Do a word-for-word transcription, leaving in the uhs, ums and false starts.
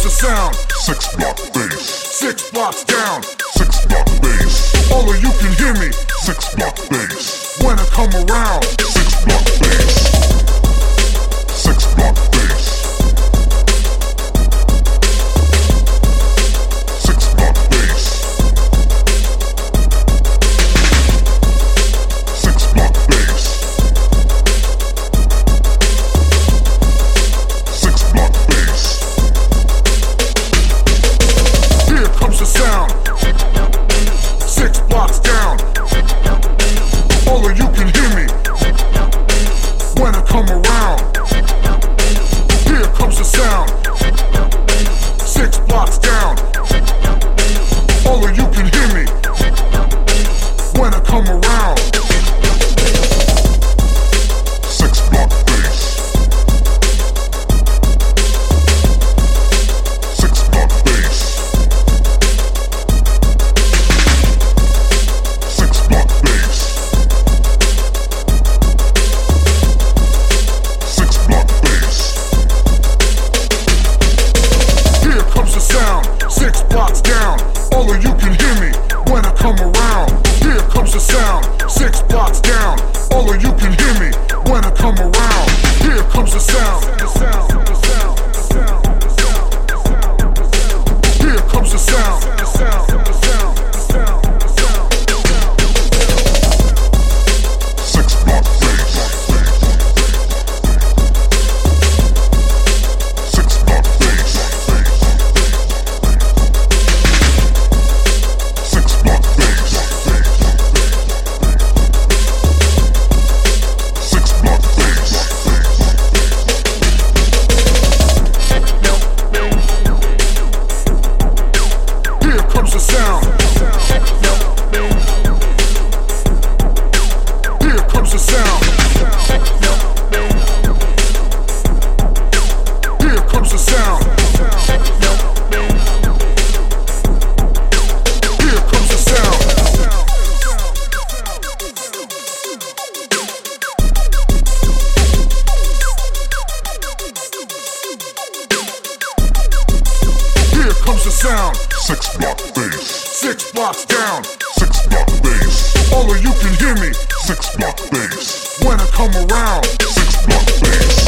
the sound. Six block bass. Six blocks down. Six block bass. All of you can hear me. Six block bass. When I come around. Six block bass. Six block bass. Six block bass. Six block bass. Six block bass. Here comes the sound. Six blocks down. All of you can hear me. When I come around. Here comes the sound. Six blocks down. All of you can hear me. When I come around. Six block bass. Six block bass. Six block bass. Six block bass. Here comes the sound. Six blocks down. All of you can hear me. When I come around. Here comes the sound. Six blocks down. All of you can hear me. When I come around. Here comes the sound. The sound. The sound. The sound. The sound. The sound. The sound. Here comes the sound. The sound. The sound. The sound. The sound. Six block bass. Six block bass. Six block bass. Six block bass. Here comes the sound. Here comes the sound. Here comes the sound. Here comes the sound. Here comes the sound. Six block bass. Six blocks down. Six block bass. All of you can hear me. Six block bass. When I come around. Six block bass.